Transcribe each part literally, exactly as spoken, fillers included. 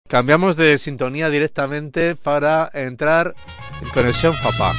Cambiamos de sintonía directamente para entrar en Conexión FAPA.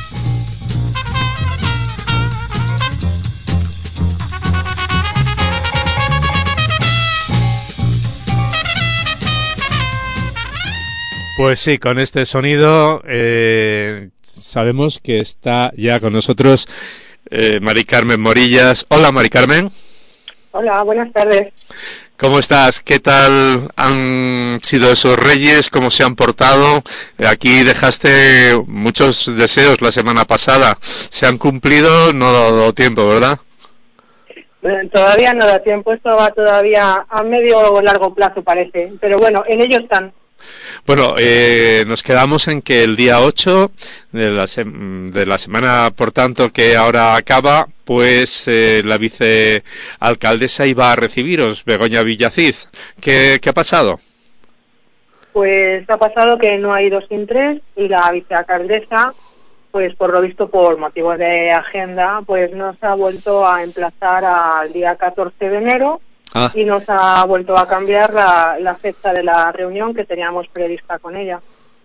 Pues sí, con este sonido eh, sabemos que está ya con nosotros eh, Mari Carmen Morillas. Hola, Mari Carmen. Hola, buenas tardes. ¿Cómo estás? ¿Qué tal han sido esos reyes? ¿Cómo se han portado? Aquí dejaste muchos deseos la semana pasada. ¿Se han cumplido? No ha dado tiempo, ¿verdad? Bueno, todavía no da tiempo. Esto va todavía a medio o largo plazo, parece. Pero bueno, en ello están. Bueno, eh, nos quedamos en que el día ocho de la, se de la semana, por tanto, que ahora acaba, pues eh, la vicealcaldesa iba a recibiros, Begoña Villacid. ¿Qué, qué ha pasado? Pues ha pasado que no ha ido sin tres y la vicealcaldesa, pues por lo visto por motivos de agenda, pues nos ha vuelto a emplazar al día catorce de enero. Ah. Y nos ha vuelto a cambiar la, la fecha de la reunión que teníamos prevista con ella.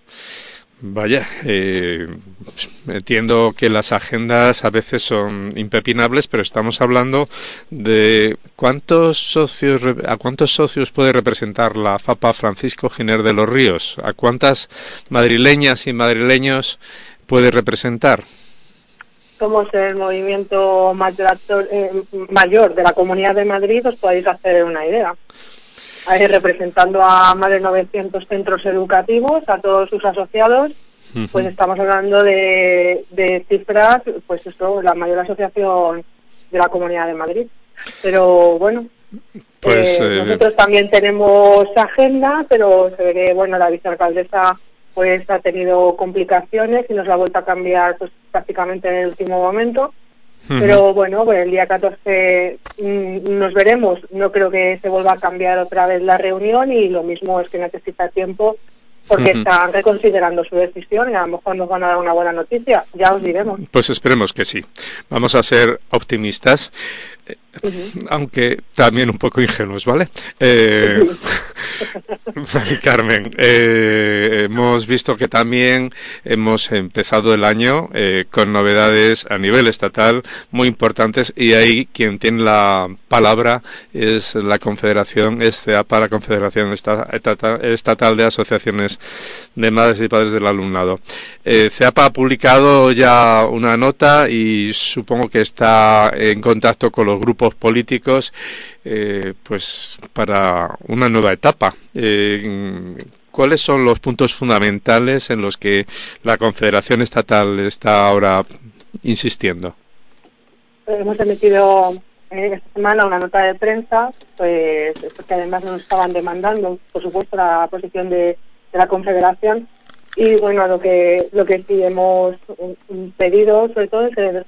Vaya, eh, entiendo que las agendas a veces son impepinables, pero estamos hablando de cuántos socios, a cuántos socios puede representar la FAPA Francisco Giner de los Ríos, a cuántas madrileñas y madrileños puede representar. Somos el movimiento mayor, eh, mayor de la Comunidad de Madrid, os podéis hacer una idea. Ahí representando a más de novecientos centros educativos, a todos sus asociados, uh-huh. Pues estamos hablando de, de cifras, pues eso, la mayor asociación de la Comunidad de Madrid. Pero bueno, pues, eh, eh... nosotros también tenemos agenda, pero se ve que, bueno, la vicealcaldesa pues ha tenido complicaciones y nos la ha vuelto a cambiar pues prácticamente en el último momento. Uh-huh. Pero bueno, pues el día catorce mmm, nos veremos. No creo que se vuelva a cambiar otra vez la reunión y lo mismo es que necesita tiempo porque uh-huh. están reconsiderando su decisión y a lo mejor nos van a dar una buena noticia. Ya os diremos. Pues esperemos que sí. Vamos a ser optimistas, uh-huh. aunque también un poco ingenuos, ¿vale? Eh... Uh-huh. Mari Carmen, eh, hemos visto que también hemos empezado el año eh, con novedades a nivel estatal muy importantes y ahí quien tiene la palabra es la Confederación, es CEAPA, la Confederación Estatal de Asociaciones de Madres y Padres del Alumnado. Eh, CEAPA ha publicado ya una nota y supongo que está en contacto con los grupos políticos eh, pues para una nueva etapa. Eh, ¿Cuáles son los puntos fundamentales en los que la Confederación Estatal está ahora insistiendo? Hemos emitido esta semana una nota de prensa, pues porque además nos estaban demandando, por supuesto, la posición de, de la Confederación. Y bueno, lo que lo que sí hemos pedido, sobre todo, es el,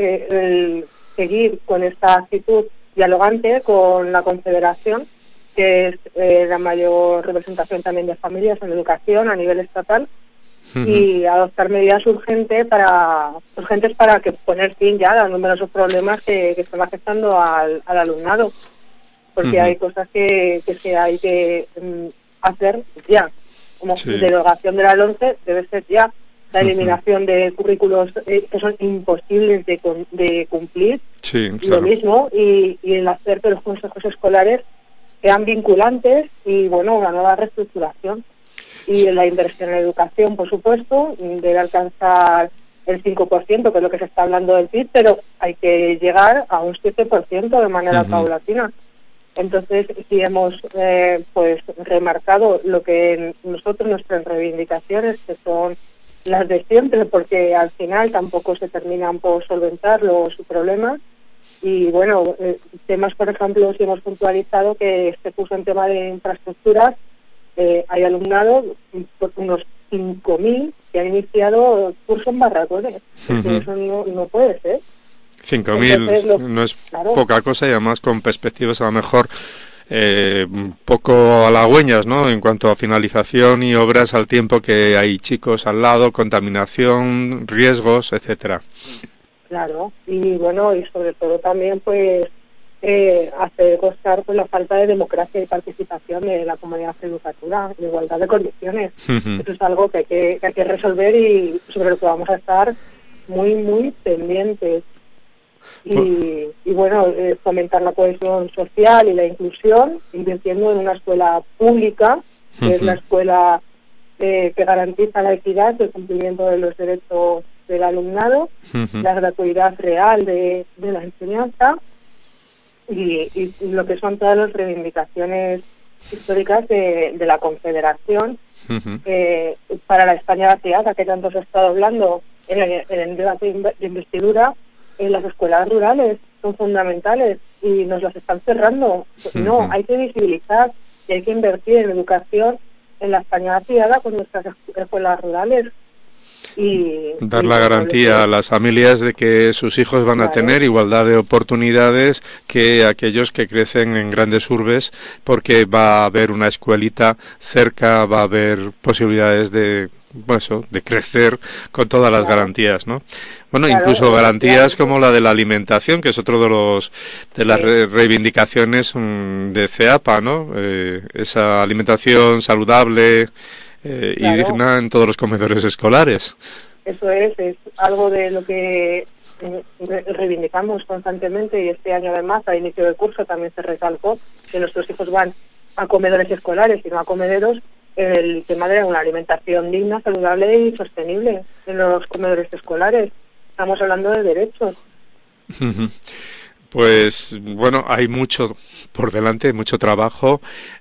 el seguir con esta actitud dialogante con la Confederación, que es eh, la mayor representación también de familias en educación a nivel estatal, uh-huh. y adoptar medidas urgentes para urgentes para que poner fin ya a los numerosos problemas que, que están afectando al, al alumnado, porque uh-huh. hay cosas que, que se hay que um, hacer ya, como sí. derogación de la LOMCE debe ser ya, la eliminación uh-huh. de currículos eh, que son imposibles de, de cumplir, sí, y claro. lo mismo, y, y el hacer que los consejos escolares sean vinculantes y, bueno, una nueva reestructuración. Y sí. la inversión en educación, por supuesto, debe alcanzar el cinco por ciento, que es lo que se está hablando del P I B, pero hay que llegar a un siete por ciento de manera uh-huh. paulatina. Entonces, sí hemos eh, pues remarcado lo que nosotros, nuestras reivindicaciones, que son las de siempre, porque al final tampoco se terminan por solventar los problemas. Y bueno, eh, temas, por ejemplo, si hemos puntualizado que se puso en tema de infraestructuras, eh, hay alumnado, unos cinco mil, que han iniciado curso en barracones. Uh-huh. Eso no, no puede ser. cinco mil no es claro. poca cosa y además con perspectivas a lo mejor eh, un poco halagüeñas, ¿no? En cuanto a finalización y obras al tiempo que hay chicos al lado, contaminación, riesgos, etcétera. Claro, y bueno, y sobre todo también pues eh, hace constar pues, la falta de democracia y participación de la comunidad educativa, de igualdad de condiciones. Uh-huh. Eso es algo que hay que, que hay que resolver y sobre lo que vamos a estar muy, muy pendientes. Y, y bueno, eh, fomentar la cohesión social y la inclusión, invirtiendo en una escuela pública, que uh-huh. es la escuela eh, que garantiza la equidad y el cumplimiento de los derechos del alumnado, uh-huh. la gratuidad real de, de la enseñanza y, y, y lo que son todas las reivindicaciones históricas de, de la Confederación uh-huh. eh, para la España vaciada, que tanto se ha estado hablando en el, en el debate de investidura. En las escuelas rurales son fundamentales y nos las están cerrando. No, uh-huh. hay que visibilizar y hay que invertir en educación en la España vaciada con nuestras escuelas rurales. Y dar y la garantía a las familias de que sus hijos van claro. a tener igualdad de oportunidades que aquellos que crecen en grandes urbes, porque va a haber una escuelita cerca, va a haber posibilidades de pues eso, de crecer con todas las claro. garantías, ¿no? Bueno, claro, incluso garantías claro. como la de la alimentación, que es otro de los de las sí. reivindicaciones um, de CEAPA, ¿no? Eh, esa alimentación saludable eh, claro. y digna en todos los comedores escolares. Eso es, es algo de lo que reivindicamos constantemente y este año además, a inicio del curso, también se recalcó que nuestros hijos van a comedores escolares y no a comederos. El tema de una alimentación digna, saludable y sostenible en los comedores escolares. Estamos hablando de derechos. Pues bueno, hay mucho por delante, mucho trabajo.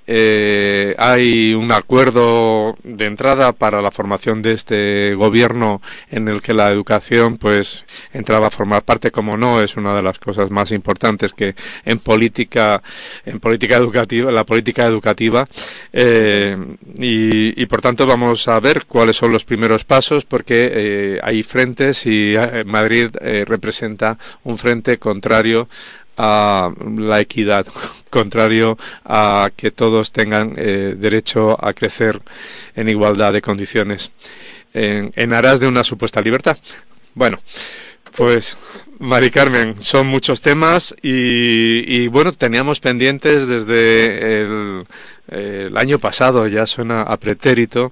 Eh, hay un acuerdo de entrada para la formación de este gobierno en el que la educación pues entraba a formar parte, como no, es una de las cosas más importantes que en política, en política educativa, la política educativa, eh, y, y por tanto vamos a ver cuáles son los primeros pasos, porque eh, hay frentes y eh, Madrid eh, representa un frente contrario a la equidad, contrario a que todos tengan eh, derecho a crecer en igualdad de condiciones, en, en aras de una supuesta libertad. Bueno, pues Mari Carmen, son muchos temas y, y bueno, teníamos pendientes desde el, el año pasado, ya suena a pretérito,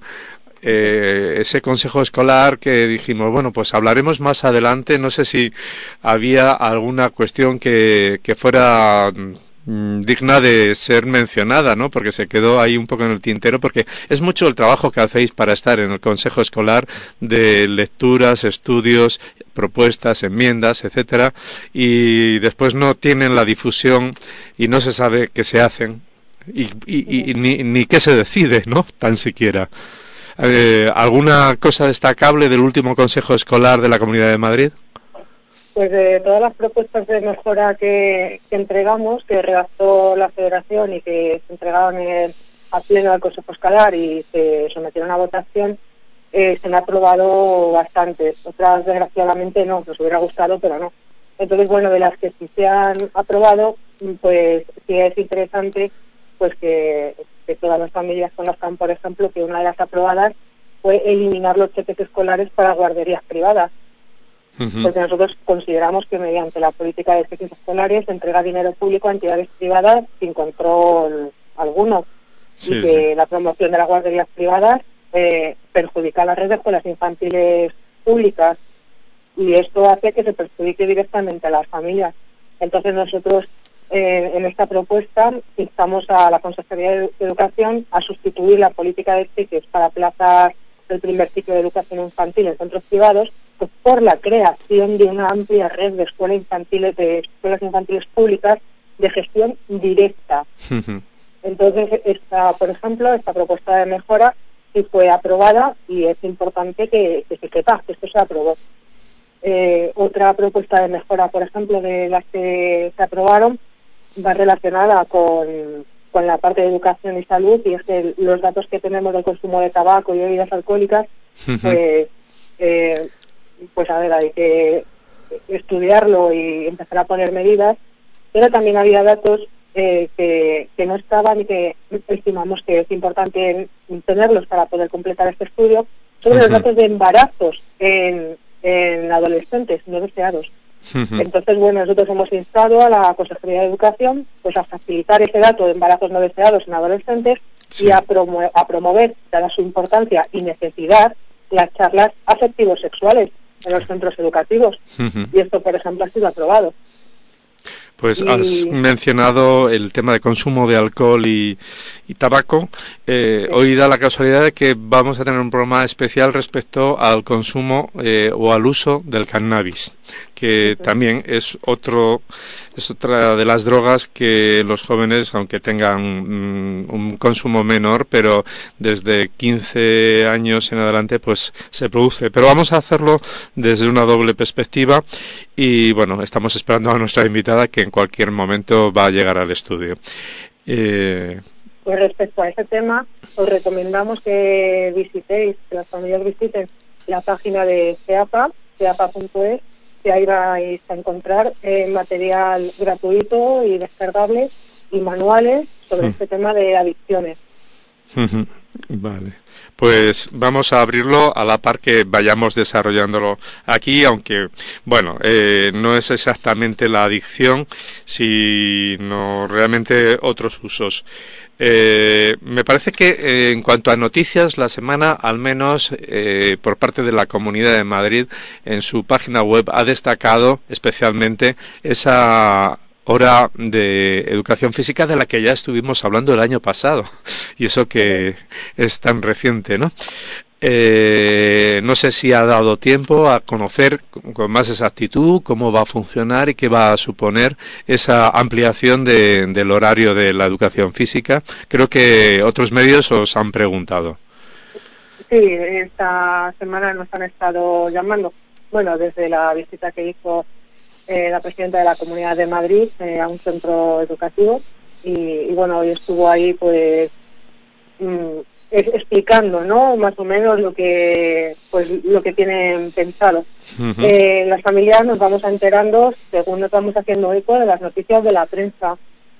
Eh, ese consejo escolar que dijimos, bueno, pues hablaremos más adelante. No sé si había alguna cuestión que, que fuera mm, digna de ser mencionada, ¿no? Porque se quedó ahí un poco en el tintero, porque es mucho el trabajo que hacéis para estar en el consejo escolar, de lecturas, estudios, propuestas, enmiendas, etcétera, y después no tienen la difusión y no se sabe qué se hacen y, y, y ni, ni qué se decide, ¿no? Tan siquiera. Eh, ¿Alguna cosa destacable del último Consejo Escolar de la Comunidad de Madrid? Pues de todas las propuestas de mejora que, que entregamos, que redactó la Federación y que se entregaron en, a pleno del Consejo Escolar y se sometieron a votación, eh, se han aprobado bastantes. Otras, desgraciadamente, no, nos hubiera gustado, pero no. Entonces, bueno, de las que sí se han aprobado, pues sí es interesante pues que, que todas las familias conozcan, por ejemplo, que una de las aprobadas fue eliminar los cheques escolares para guarderías privadas. Uh-huh. Porque nosotros consideramos que mediante la política de cheques escolares se entrega dinero público a entidades privadas sin control alguno. Sí, y que sí. la promoción de las guarderías privadas eh, perjudica a la red de escuelas infantiles públicas y esto hace que se perjudique directamente a las familias. Entonces nosotros Eh, en esta propuesta instamos a la Consejería de Educación a sustituir la política de cheques para plazas del primer ciclo de educación infantil en centros privados pues, por la creación de una amplia red de escuelas infantiles, de escuelas infantiles públicas de gestión directa. Uh-huh. Entonces, esta, por ejemplo, esta propuesta de mejora sí fue aprobada y es importante que, que se sepa que esto se aprobó. Eh, otra propuesta de mejora, por ejemplo, de las que se aprobaron, va relacionada con, con la parte de educación y salud, y es que los datos que tenemos del consumo de tabaco y bebidas alcohólicas, uh-huh. pues, eh, pues a ver, hay que estudiarlo y empezar a poner medidas, pero también había datos eh, que, que no estaban y que estimamos que es importante tenerlos para poder completar este estudio, sobre uh-huh. los datos de embarazos en, en adolescentes no deseados. Uh-huh. Entonces, bueno, nosotros hemos instado a la Consejería de Educación pues a facilitar ese dato de embarazos no deseados en adolescentes sí. y a, promo- a promover, dada su importancia y necesidad, las charlas afectivos sexuales en los centros educativos. Uh-huh. Y esto, por ejemplo, ha sido aprobado. Pues has mencionado el tema de consumo de alcohol y, y tabaco. Eh, sí. Hoy da la casualidad de que vamos a tener un programa especial respecto al consumo eh, o al uso del cannabis, que uh-huh. también es otro es otra de las drogas que los jóvenes, aunque tengan mm, un consumo menor, pero desde quince años en adelante, pues se produce. Pero vamos a hacerlo desde una doble perspectiva y, bueno, estamos esperando a nuestra invitada que en cualquier momento va a llegar al estudio. Eh... Pues respecto a ese tema, os recomendamos que visitéis, que las familias visiten la página de CEAPA, ceapa punto es, que ahí vais a encontrar eh, material gratuito y descargable y manuales sobre mm. este tema de adicciones. Uh-huh. Vale, pues vamos a abrirlo a la par que vayamos desarrollándolo aquí, aunque, bueno, eh, no es exactamente la adicción, sino realmente otros usos. Eh, me parece que eh, en cuanto a noticias, la semana, al menos eh, por parte de la Comunidad de Madrid, en su página web ha destacado especialmente esa hora de educación física de la que ya estuvimos hablando el año pasado, y eso que es tan reciente, ¿no? Eh, no sé si ha dado tiempo a conocer con más exactitud cómo va a funcionar y qué va a suponer esa ampliación de, del horario de la educación física. Creo que otros medios os han preguntado. Sí, esta semana nos han estado llamando, bueno, desde la visita que hizo eh, la presidenta de la Comunidad de Madrid eh, a un centro educativo y, y bueno, hoy estuvo ahí pues mmm, explicando, ¿no?, más o menos lo que pues lo que tienen pensado. Uh-huh. Eh, las familias nos vamos enterando según nos vamos haciendo eco de las noticias de la prensa.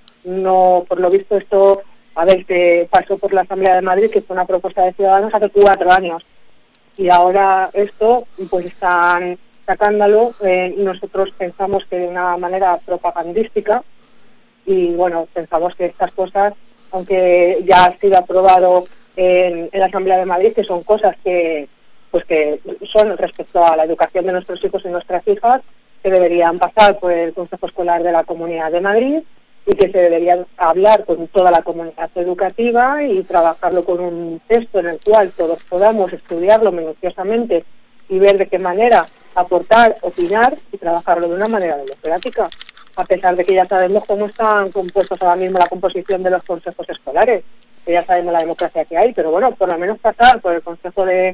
No, por lo visto esto, a ver, que pasó por la Asamblea de Madrid, que fue una propuesta de Ciudadanos hace cuatro años. Y ahora esto, pues están sacándolo. Eh, nosotros pensamos que de una manera propagandística. Y bueno, pensamos que estas cosas, aunque ya ha sido aprobado En, en la Asamblea de Madrid, que son cosas que pues que son respecto a la educación de nuestros hijos y nuestras hijas, que deberían pasar por el Consejo Escolar de la Comunidad de Madrid y que se debería hablar con toda la comunidad educativa y trabajarlo con un texto en el cual todos podamos estudiarlo minuciosamente y ver de qué manera aportar, opinar y trabajarlo de una manera democrática, a pesar de que ya sabemos cómo están compuestos ahora mismo la composición de los consejos escolares, que ya sabemos la democracia que hay, pero bueno, por lo menos pasar por el consejo de,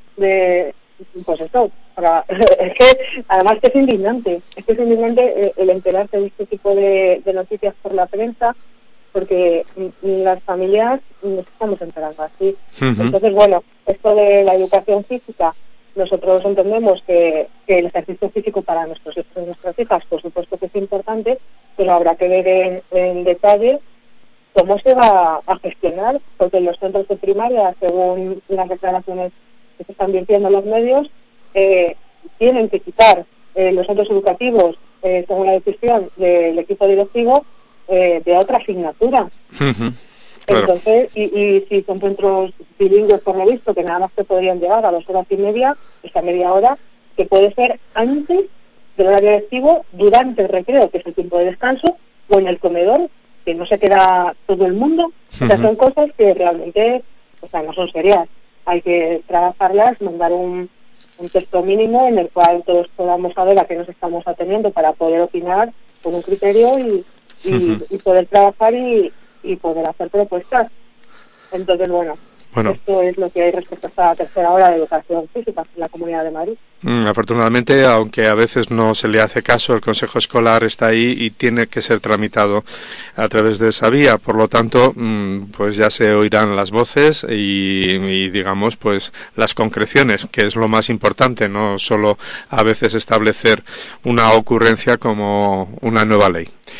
de pues esto, para, es que además que es indignante, es que es indignante el enterarse de este tipo de, de noticias por la prensa, porque las familias nos estamos enterando así. Uh-huh. Entonces, bueno, esto de la educación física, nosotros entendemos que, que el ejercicio físico para nuestros hijos y nuestras hijas, por supuesto que es importante, pero habrá que ver en, en detalle cómo se va a gestionar, porque en los centros de primaria, según las declaraciones que se están virtiendo en los medios, eh, tienen que quitar eh, los centros educativos, eh, según la decisión del equipo directivo, eh, de otra asignatura. Uh-huh. Claro. Entonces, y, y si son centros bilingües, por lo visto, que nada más que podrían llegar a dos horas y media, esta media hora, que puede ser antes del horario lectivo, durante el recreo, que es el tiempo de descanso, o en el comedor, que no se queda todo el mundo. Uh-huh. O sea, son cosas que realmente, o sea, no son serias. Hay que trabajarlas, mandar un, un texto mínimo en el cual todos podamos saber a qué nos estamos atendiendo para poder opinar con un criterio y, y, uh-huh. y poder trabajar y, y poder hacer propuestas. Entonces, bueno, bueno, esto es lo que hay respecto a esta tercera hora de educación física en la Comunidad de Madrid. Mm, afortunadamente, aunque a veces no se le hace caso, el Consejo Escolar está ahí y tiene que ser tramitado a través de esa vía. Por lo tanto, mm, pues ya se oirán las voces y, y, digamos, pues las concreciones, que es lo más importante, no solo a veces establecer una ocurrencia como una nueva ley.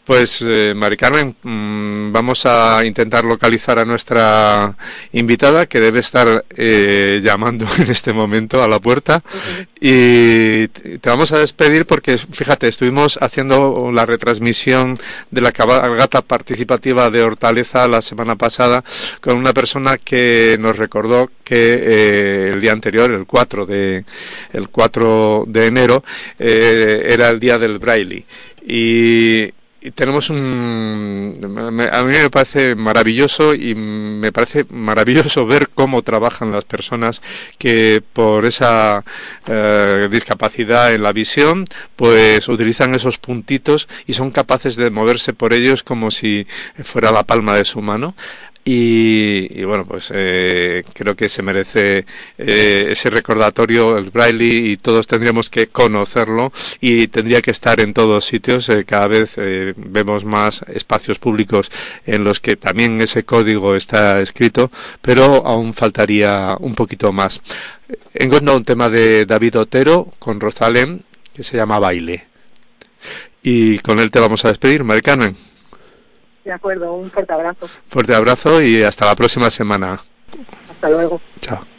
Pues, eh, Mari Carmen, mmm, vamos a intentar localizar a nuestra invitada, que debe estar eh, llamando en este momento a la puerta. Uh-huh. Y te vamos a despedir porque, fíjate, estuvimos haciendo la retransmisión de la cabalgata participativa de Hortaleza la semana pasada con una persona que nos recordó que eh, el día anterior, el cuatro de, el cuatro de enero, eh, era el día del Braille. Y Y tenemos un... A mí me parece maravilloso y me parece maravilloso ver cómo trabajan las personas que por esa eh, discapacidad en la visión pues utilizan esos puntitos y son capaces de moverse por ellos como si fuera la palma de su mano. Y, y bueno, pues eh, creo que se merece eh, ese recordatorio, el Braille, y todos tendríamos que conocerlo y tendría que estar en todos sitios. Eh, cada vez eh, vemos más espacios públicos en los que también ese código está escrito, pero aún faltaría un poquito más. He encontrado un tema de David Otero con Rosalén que se llama Baile, y con él te vamos a despedir, Mari Carmen. De acuerdo, un fuerte abrazo. Fuerte abrazo y hasta la próxima semana. Hasta luego. Chao.